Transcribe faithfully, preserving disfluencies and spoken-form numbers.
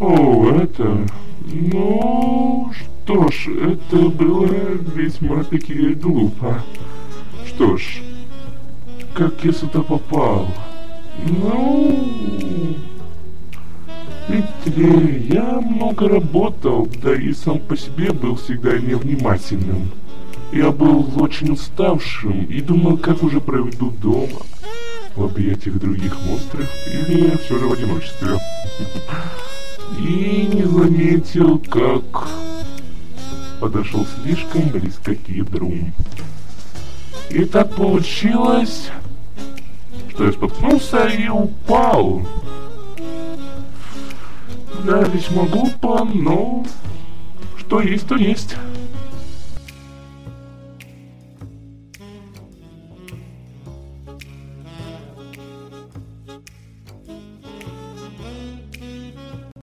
О, это... Ну, что ж, это было весьма-таки глупо. Что ж, как я сюда попал? Ну... Видите ли, я много работал, да и сам по себе был всегда невнимательным. Я был очень уставшим и думал, как уже проведу дома. В объятиях других монстров или все же в одиночестве. И не заметил, как подошел слишком близко к ядру. И так получилось, что я споткнулся и упал. Да, весьма глупо, но что есть, то есть.